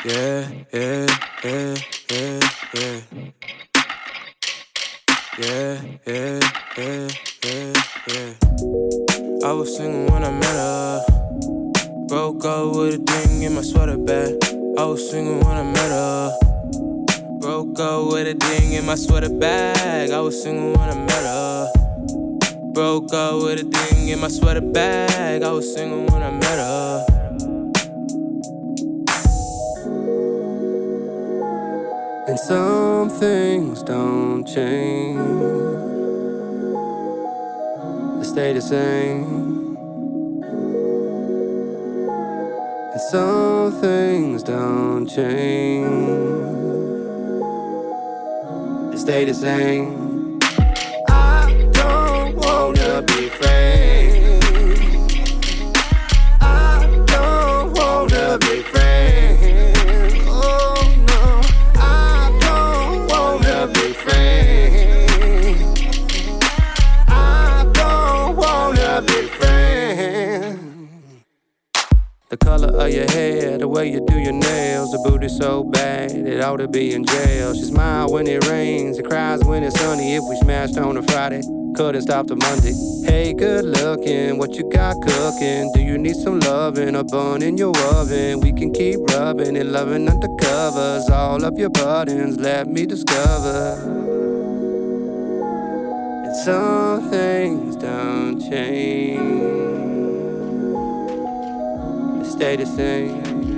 Yeah, yeah, yeah, yeah, yeah. Yeah, yeah, yeah, yeah, yeah. I was single when I met her. Broke up with a thing in my sweater bag. I was single when I met her. Broke up with a thing in my sweater bag. I was single when I met her. Broke up with a thing in my sweater bag. I was single when I met her. And some things don't change, they stay the same. And some things don't change, they stay the same. I don't wanna be friends. I don't wanna be friends. Oh no, I don't wanna be friends. I don't wanna be friends. The color of your hair, the way you do your nails, the booty so bad it ought to be in jail. She smiles when it rains, it cries when it's sunny. If we smashed on a Friday, couldn't stop the Monday. Hey, good looking, what you got cooking? Do you need some loving, a bun in your oven? We can keep rubbing and loving under covers. All of your buttons, let me discover. And some things don't change, stay the same.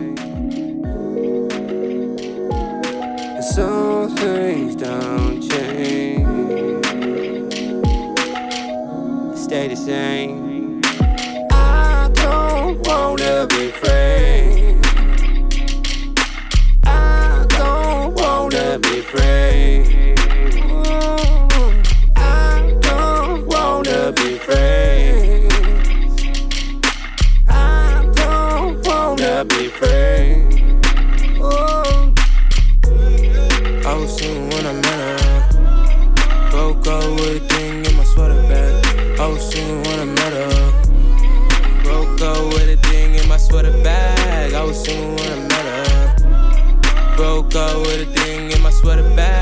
And some things don't change, stay the same. I don't wanna be friends. I don't wanna be friends. I don't wanna be friends. Be friends. Oh. I was single when I met her. Broke up with a thing in my sweater bag. I was single when I met her. Broke up with a thing in my sweater bag. I was single when I met her. Broke up with a thing in my sweater bag.